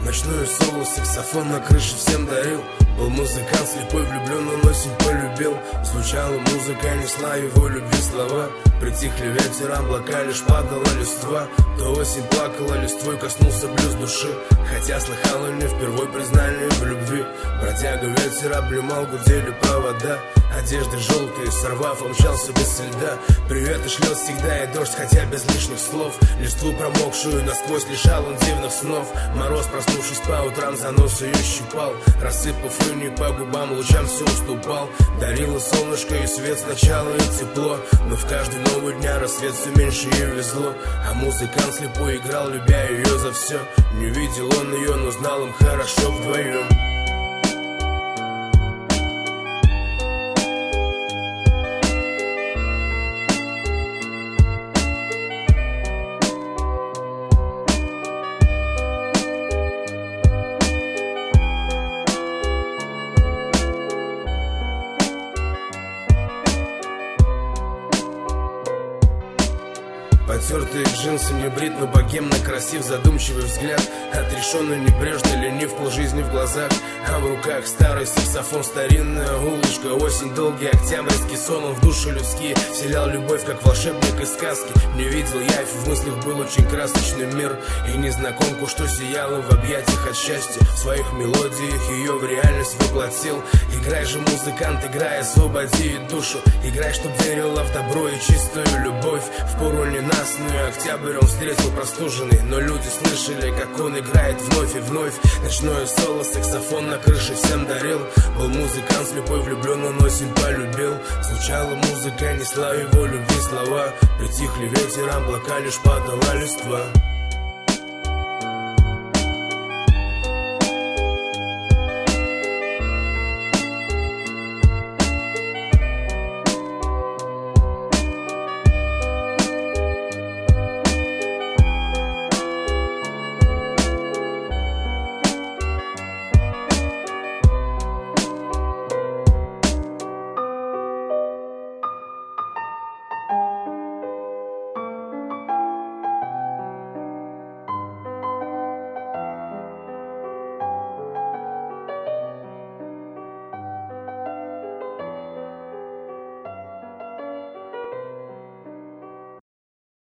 Ночное соло, саксофон на крыше всем дарил. Был музыкант слепой, влюбленный, осень полюбил. Звучала музыка, несла его любви слова. Притихли ветер, облака, лишь падала листва. То осень плакала, листвой коснулся блюз души. Хотя слыхала не впервой признание в любви. Бродяга ветер обнимал, гудели провода. Одежды желтые, сорвав, он мчался без следа. Приветы шлет всегда и дождь, хотя без лишних слов. Листву промокшую насквозь лишал он дивных снов. Мороз, проснувшись по утрам, за нос ее щипал. Рассыпав слюни по губам, лучам все уступал. Дарило солнышко и свет сначала и тепло. Но в каждый новый дня рассвет все меньше ей везло. А музыкант слепой играл, любя ее за все. Не видел он ее, но знал им хорошо вдвоем. Потертые джинсы, не брит, но богемно красив. Задумчивый взгляд, отрешенный, небрежный, ленив, полжизни в глазах. А в руках старый саксофон, старинная улочка. Осень, долгий октябрьский сон, он в душе людские вселял любовь, как волшебник из сказки. Не видел явь, в мыслях был очень красочный мир. И незнакомку, что сияла в объятиях от счастья. В своих мелодиях ее в реальность воплотил. Играй же, музыкант, играй, освободи душу. Играй, чтоб верила в добро и чистую любовь. В пору ненастную октябрь он встретил простуженный. Но люди слышали, как он играет вновь и вновь. Ночное соло, саксофон на крыше всем дарил. Был музыкант слепой, влюблен, он осень полюбил. Звучала музыка, несла его любви слова. Притихли ветер, облака, лишь падала листва.